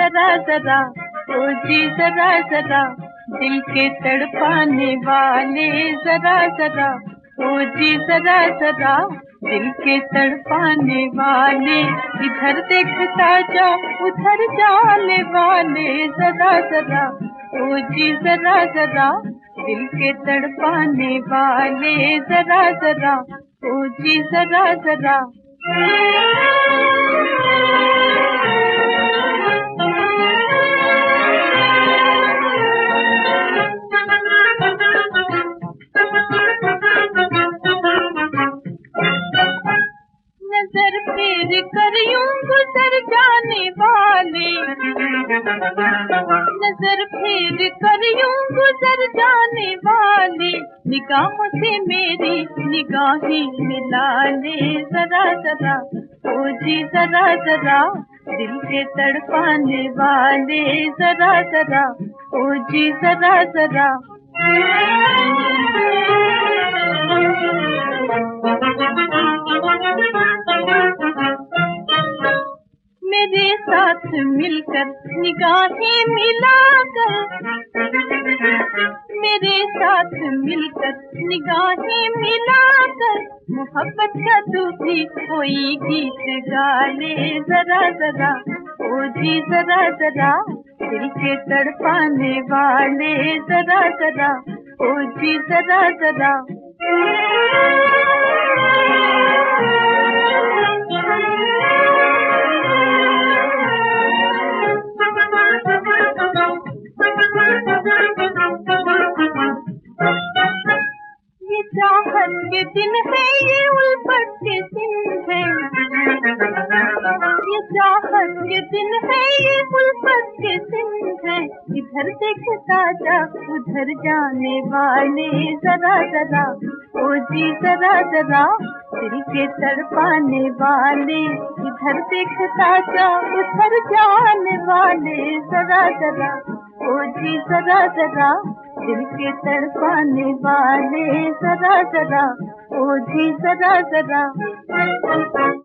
जरा जरा, ओ जी जरा जरा, दिल के तड़पाने वाले जरा जरा, ओ जी जरा जरा, दिल के तड़पाने वाले, इधर देखता जा उधर जाने वाले जरा जरा, ओ जी जरा जरा, दिल के तड़पाने वाले जरा जरा, ओ जी जरा जरा। नजर फेर कर यूं गुजर जाने वाले, नजर फेर कर यूं गुजर जाने वाले, निगाहों से मेरी निगाहें मिला ले जरा जरा, ओ जी जरा जरा, दिल के तड़पाने वाले जरा जरा, ओ जी जरा जरा। मेरे साथ मिलकर निगाहें मिलाकर, मेरे साथ मिलकर निगाहें मिलाकर, मोहब्बत का तू भी कोई गीत गा ले जरा जरा, ओ जी जरा जरा, दिल के तड़पाने वाले जरा जरा, ओ जी जरा जरा। ये चाहत के दिन है, ये उल्फत के दिन है, ये चाहत के दिन है, ये उल्फत के दिन है, इधर देखता जा उधर जाने वाले जरा जरा, ओ जी जरा जरा, दिल के तड़पाने वाले, इधर देखता जा उधर जाने वाले जरा जरा, ओ जी जरा जरा, दिल के तड़पाने वाले जरा जरा, ओ जी जरा जरा।